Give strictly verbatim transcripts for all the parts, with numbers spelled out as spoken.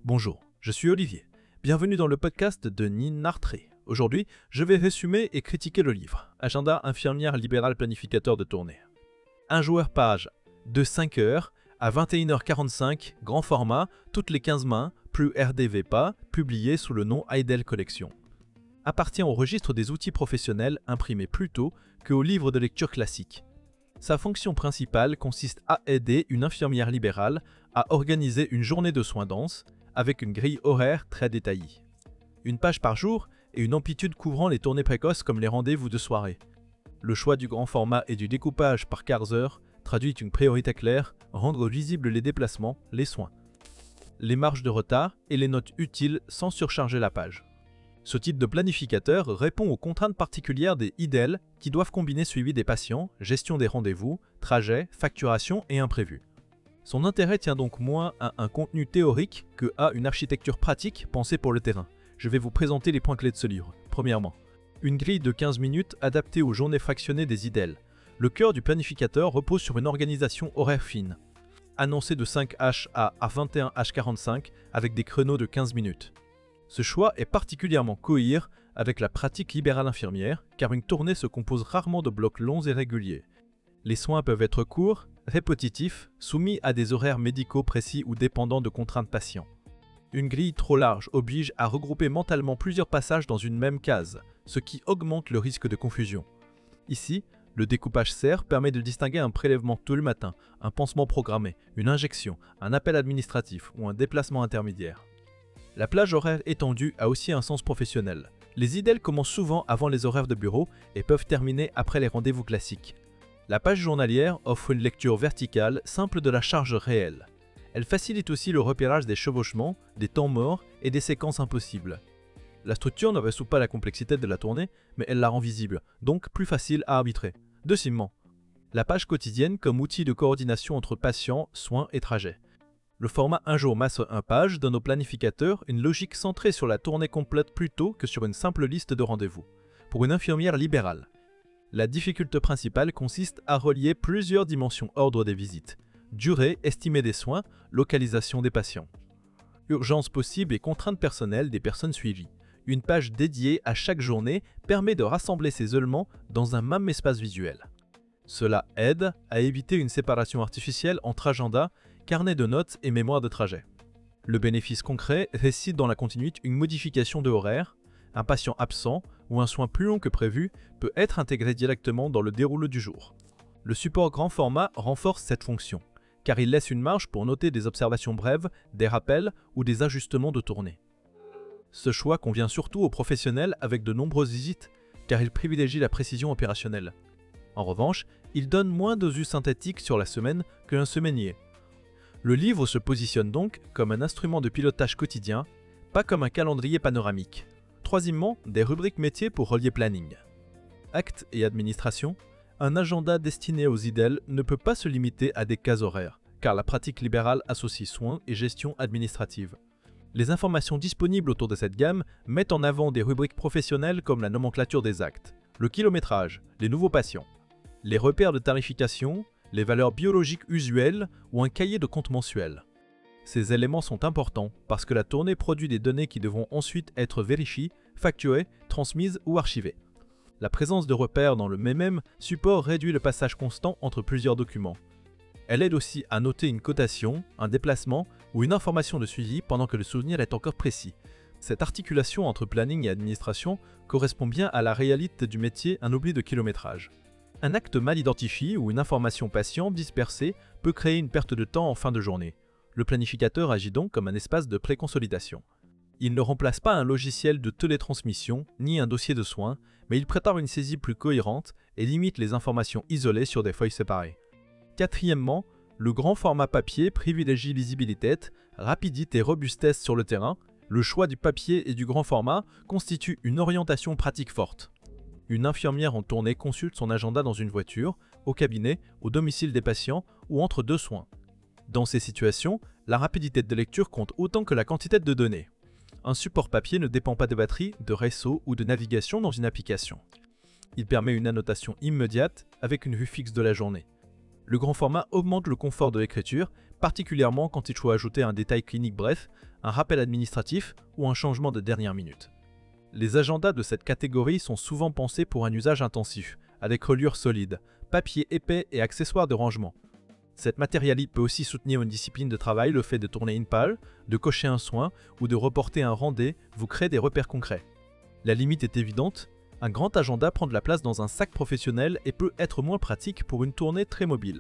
Bonjour, je suis Olivier. Bienvenue dans le podcast de Ninartré. Aujourd'hui, je vais résumer et critiquer le livre « Agenda infirmière libérale planificateur de tournée ». Un joueur page de cinq heures à vingt et une heures quarante-cinq, grand format, toutes les quinze mains, plus R D V P A, publié sous le nom Idle Collection. Appartient au registre des outils professionnels imprimés plus tôt qu'au livre de lecture classique. Sa fonction principale consiste à aider une infirmière libérale à organiser une journée de soins dense avec une grille horaire très détaillée. Une page par jour et une amplitude couvrant les tournées précoces comme les rendez-vous de soirée. Le choix du grand format et du découpage par quarts heure traduit une priorité claire, rendre visibles les déplacements, les soins, les marges de retard et les notes utiles sans surcharger la page. Ce type de planificateur répond aux contraintes particulières des I D L qui doivent combiner suivi des patients, gestion des rendez-vous, trajets, facturation et imprévus. Son intérêt tient donc moins à un contenu théorique que à une architecture pratique pensée pour le terrain. Je vais vous présenter les points clés de ce livre. Premièrement, une grille de quinze minutes adaptée aux journées fractionnées des I D L. Le cœur du planificateur repose sur une organisation horaire fine, annoncée de cinq H à vingt et un H quarante-cinq avec des créneaux de quinze minutes. Ce choix est particulièrement cohérent avec la pratique libérale infirmière, car une tournée se compose rarement de blocs longs et réguliers. Les soins peuvent être courts, répétitifs, soumis à des horaires médicaux précis ou dépendants de contraintes patients. Une grille trop large oblige à regrouper mentalement plusieurs passages dans une même case, ce qui augmente le risque de confusion. Ici, le découpage S E R permet de distinguer un prélèvement tôt le matin, un pansement programmé, une injection, un appel administratif ou un déplacement intermédiaire. La plage horaire étendue a aussi un sens professionnel. Les I D L commencent souvent avant les horaires de bureau et peuvent terminer après les rendez-vous classiques. La page journalière offre une lecture verticale simple de la charge réelle. Elle facilite aussi le repérage des chevauchements, des temps morts et des séquences impossibles. La structure ne résout pas la complexité de la tournée, mais elle la rend visible, donc plus facile à arbitrer. Deuxièmement, la page quotidienne comme outil de coordination entre patients, soins et trajets. Le format un jour masse un page donne au planificateur une logique centrée sur la tournée complète plutôt que sur une simple liste de rendez-vous. Pour une infirmière libérale, la difficulté principale consiste à relier plusieurs dimensions ordre des visites, durée estimée des soins, localisation des patients, urgence possible et contraintes personnelles des personnes suivies. Une page dédiée à chaque journée permet de rassembler ces éléments dans un même espace visuel. Cela aide à éviter une séparation artificielle entre agenda, carnet de notes et mémoire de trajet. Le bénéfice concret réside dans la continuité une modification de horaire. Un patient absent ou un soin plus long que prévu peut être intégré directement dans le déroulé du jour. Le support grand format renforce cette fonction, car il laisse une marge pour noter des observations brèves, des rappels ou des ajustements de tournée. Ce choix convient surtout aux professionnels avec de nombreuses visites, car il privilégie la précision opérationnelle. En revanche, il donne moins de vues synthétiques sur la semaine qu'un semainier. Le livre se positionne donc comme un instrument de pilotage quotidien, pas comme un calendrier panoramique. Troisièmement, des rubriques métiers pour relier planning. Actes et administration. Un agenda destiné aux I D L ne peut pas se limiter à des cases horaires, car la pratique libérale associe soins et gestion administrative. Les informations disponibles autour de cette gamme mettent en avant des rubriques professionnelles comme la nomenclature des actes, le kilométrage, les nouveaux patients, les repères de tarification, les valeurs biologiques usuelles ou un cahier de compte mensuel. Ces éléments sont importants parce que la tournée produit des données qui devront ensuite être vérifiées, facturées, transmises ou archivées. La présence de repères dans le même support réduit le passage constant entre plusieurs documents. Elle aide aussi à noter une cotation, un déplacement ou une information de suivi pendant que le souvenir est encore précis. Cette articulation entre planning et administration correspond bien à la réalité du métier, un oubli de kilométrage. Un acte mal identifié ou une information patient dispersée peut créer une perte de temps en fin de journée. Le planificateur agit donc comme un espace de préconsolidation. Il ne remplace pas un logiciel de télétransmission ni un dossier de soins, mais il prépare une saisie plus cohérente et limite les informations isolées sur des feuilles séparées. Quatrièmement, le grand format papier privilégie lisibilité, rapidité et robustesse sur le terrain. Le choix du papier et du grand format constitue une orientation pratique forte. Une infirmière en tournée consulte son agenda dans une voiture, au cabinet, au domicile des patients ou entre deux soins. Dans ces situations, la rapidité de lecture compte autant que la quantité de données. Un support papier ne dépend pas de batterie, de réseau ou de navigation dans une application. Il permet une annotation immédiate avec une vue fixe de la journée. Le grand format augmente le confort de l'écriture, particulièrement quand il faut ajouter un détail clinique bref, un rappel administratif ou un changement de dernière minute. Les agendas de cette catégorie sont souvent pensés pour un usage intensif, avec reliure solide, papier épais et accessoires de rangement. Cette matérialité peut aussi soutenir une discipline de travail, le fait de tourner une page, de cocher un soin ou de reporter un rendez vous crée des repères concrets. La limite est évidente, un grand agenda prend de la place dans un sac professionnel et peut être moins pratique pour une tournée très mobile.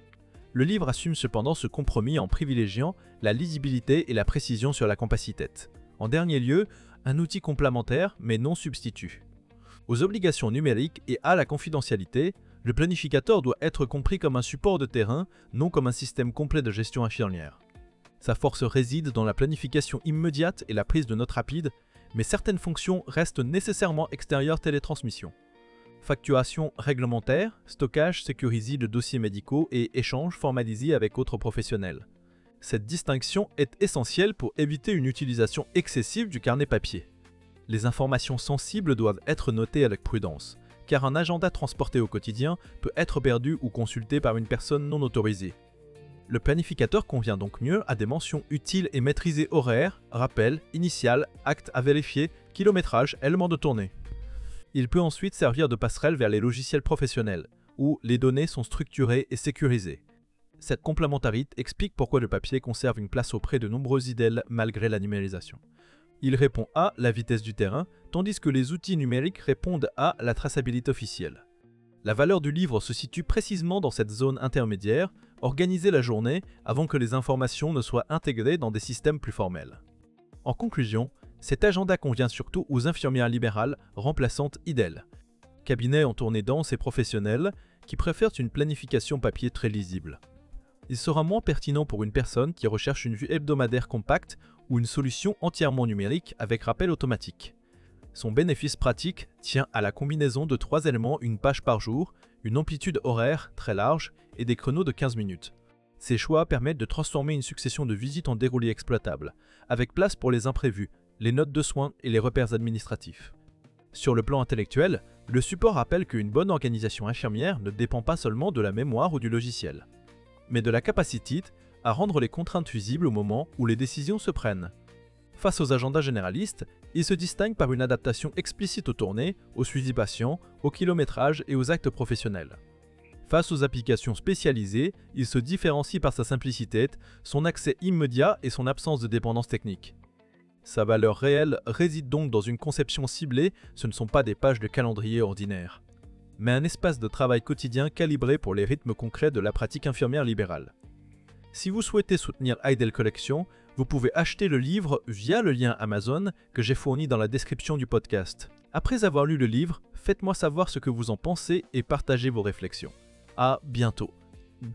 Le livre assume cependant ce compromis en privilégiant la lisibilité et la précision sur la compacité. En dernier lieu, un outil complémentaire mais non substitut. Aux obligations numériques et à la confidentialité, le planificateur doit être compris comme un support de terrain, non comme un système complet de gestion infirmière. Sa force réside dans la planification immédiate et la prise de notes rapide, mais certaines fonctions restent nécessairement extérieures télétransmission. Facturation réglementaire, stockage sécurisé de dossiers médicaux et échanges formalisés avec autres professionnels. Cette distinction est essentielle pour éviter une utilisation excessive du carnet papier. Les informations sensibles doivent être notées avec prudence, car un agenda transporté au quotidien peut être perdu ou consulté par une personne non autorisée. Le planificateur convient donc mieux à des mentions utiles et maîtrisées horaires, rappels, initiales, actes à vérifier, kilométrage, éléments de tournée. Il peut ensuite servir de passerelle vers les logiciels professionnels, où les données sont structurées et sécurisées. Cette complémentarité explique pourquoi le papier conserve une place auprès de nombreux idèles malgré la numérisation. Il répond à la vitesse du terrain, tandis que les outils numériques répondent à la traçabilité officielle. La valeur du livre se situe précisément dans cette zone intermédiaire, organiser la journée avant que les informations ne soient intégrées dans des systèmes plus formels. En conclusion, cet agenda convient surtout aux infirmières libérales remplaçantes idéales, cabinets en tournée dense et professionnels qui préfèrent une planification papier très lisible. Il sera moins pertinent pour une personne qui recherche une vue hebdomadaire compacte ou une solution entièrement numérique avec rappel automatique. Son bénéfice pratique tient à la combinaison de trois éléments, une page par jour, une amplitude horaire très large et des chronos de quinze minutes. Ces choix permettent de transformer une succession de visites en déroulé exploitable, avec place pour les imprévus, les notes de soins et les repères administratifs. Sur le plan intellectuel, le support rappelle qu'une bonne organisation infirmière ne dépend pas seulement de la mémoire ou du logiciel, mais de la capacité à rendre les contraintes visibles au moment où les décisions se prennent. Face aux agendas généralistes, il se distingue par une adaptation explicite aux tournées, au suivi patient, au kilométrage et aux actes professionnels. Face aux applications spécialisées, il se différencie par sa simplicité, son accès immédiat et son absence de dépendance technique. Sa valeur réelle réside donc dans une conception ciblée, ce ne sont pas des pages de calendrier ordinaires, mais un espace de travail quotidien calibré pour les rythmes concrets de la pratique infirmière libérale. Si vous souhaitez soutenir Idle Collection, vous pouvez acheter le livre via le lien Amazon que j'ai fourni dans la description du podcast. Après avoir lu le livre, faites-moi savoir ce que vous en pensez et partagez vos réflexions. À bientôt.